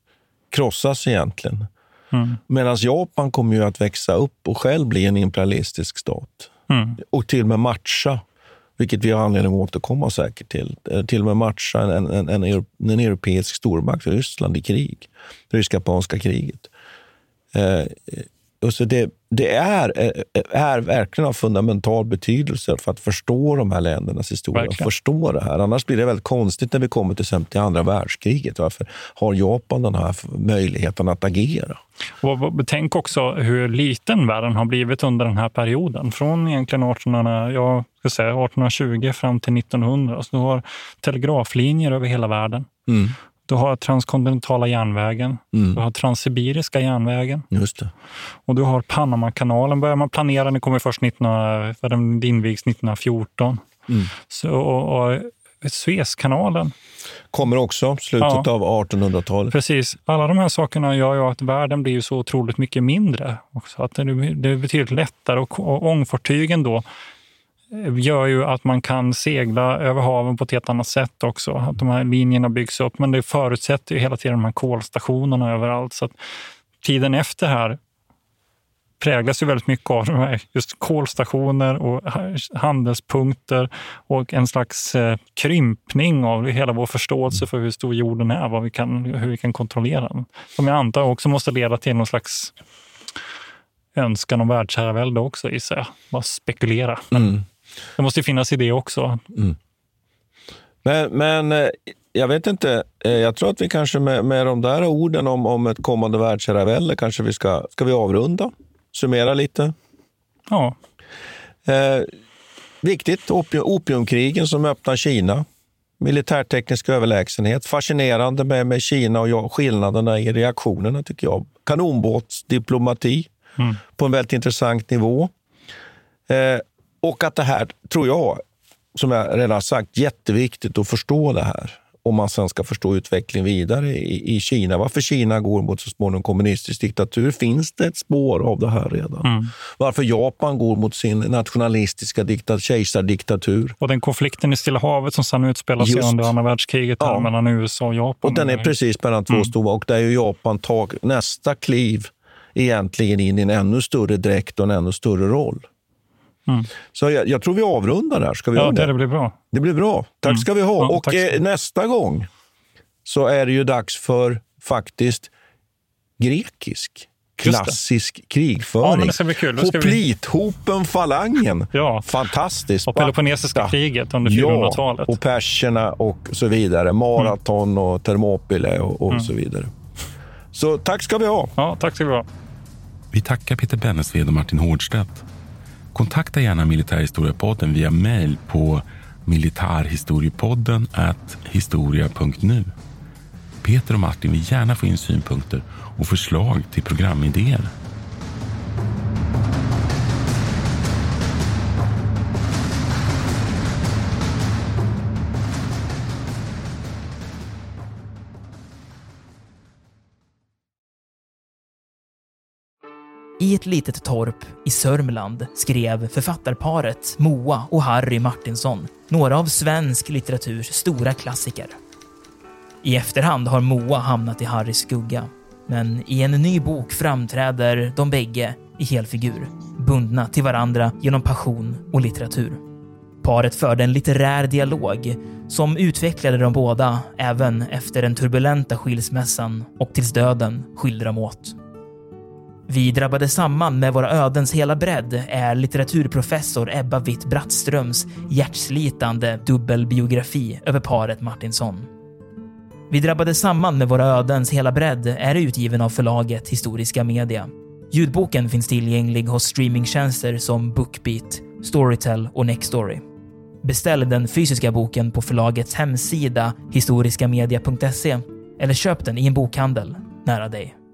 krossas egentligen. Mm. Medan Japan kommer ju att växa upp och själv bli en imperialistisk stat. Mm. Och till och med matcha, vilket vi har anledning att återkomma säkert till, till och med matcha en, en, en, en europeisk stormakt, Ryssland, i krig. Rysk-japanska kriget. Eh, och så det, det är, är verkligen av fundamental betydelse för att förstå de här ländernas historia. Verkligen. Förstå det här. Annars blir det väldigt konstigt när vi kommer till exempel till andra världskriget. Varför har Japan den här möjligheten att agera? Och betänk också hur liten världen har blivit under den här perioden. Från egentligen artonhundra, jag ska säga artonhundratjugo fram till nittonhundra. Så du har telegraflinjer över hela världen. Mm. Du har transkontinentala järnvägen. Mm. Du har transsibiriska järnvägen. Just det. Och du har Panamakanalen. Börjar man planera, den kommer först nitton, den invigs nittonhundrafjorton. Mm. Så, och, och Suezkanalen kommer också slutet ja. av artonhundratalet. Precis. Alla de här sakerna gör ju att världen blir ju så otroligt mycket mindre också. Att det, det är betydligt lättare, och, och ångfartygen då gör ju att man kan segla över haven på ett helt annat sätt också. Att de här linjerna byggs upp. Men det förutsätter ju hela tiden de här kolstationerna överallt. Så att tiden efter här präglas ju väldigt mycket av de här just kolstationer och handelspunkter och en slags eh, krympning av hela vår förståelse för hur stor jorden är, vad vi kan, hur vi kan kontrollera den. Som jag antar också måste leda till någon slags önskan om världsherravälde också i sig. Bara spekulera. Mm. Det måste finnas i det också. Mm. Men, men jag vet inte, jag tror att vi kanske med, med de där orden om, om ett kommande världsherravälde kanske vi ska, ska vi avrunda? Summera lite? Ja. Eh, viktigt, opium, opiumkrigen som öppnar Kina. Militärteknisk överlägsenhet. Fascinerande med, med Kina och jag, skillnaderna i reaktionerna tycker jag. Kanonbåtsdiplomati mm. på en väldigt intressant nivå. Eh, och att det här, tror jag, som jag redan sagt, jätteviktigt att förstå det här. Om man sen ska förstå utvecklingen vidare i, i Kina. Varför Kina går mot så småningom kommunistisk diktatur. Finns det ett spår av det här redan? Mm. Varför Japan går mot sin nationalistiska diktat, kejsardiktatur. Och den konflikten i Stilla havet som sedan utspelar sig under andra världskriget ja. mellan U S A och Japan. Och den är precis mellan två mm. stora. Och där är ju Japan tar nästa kliv egentligen in i en ännu större dräkt och en ännu större roll. Mm. Så jag, jag tror vi avrundar där. Ska vi ja, det? det blir bra. Det blir bra. Tack mm. ska vi ha. Ja, och eh, nästa gång så är det ju dags för faktiskt grekisk klassisk krigföring. Ja, men det ska bli kul. Hoplithopen, vi... falangen. Ja. Fantastiskt. Och Peloponnesiska ja. kriget under fjortonhundratalet. Ja, och perserna och så vidare. Maraton mm. och Thermopyle och, och mm. så vidare. Så tack ska vi ha. Ja, tack ska vi ha. Vi tackar Peter Bennesved och Martin Hårdstedt. Kontakta gärna Militärhistoriepodden via mejl på militarhistoriepodden at historia punkt nu. Peter och Martin vill gärna få in synpunkter och förslag till programidéer. I ett litet torp i Sörmland skrev författarparet Moa och Harry Martinsson några av svensk litteraturs stora klassiker. I efterhand har Moa hamnat i Harrys skugga, men i en ny bok framträder de bägge i helfigur, bundna till varandra genom passion och litteratur. Paret förde en litterär dialog som utvecklade de båda även efter den turbulenta skilsmässan och tills döden skilde dem åt. Vi drabbade samman med våra ödens hela bredd är litteraturprofessor Ebba Witt-Brattströms hjärtslitande dubbelbiografi över paret Martinsson. Vi drabbade samman med våra ödens hela bredd är utgiven av förlaget Historiska Media. Ljudboken finns tillgänglig hos streamingtjänster som Bookbeat, Storytel och Nextory. Beställ den fysiska boken på förlagets hemsida historiskamedia punkt se eller köp den i en bokhandel nära dig.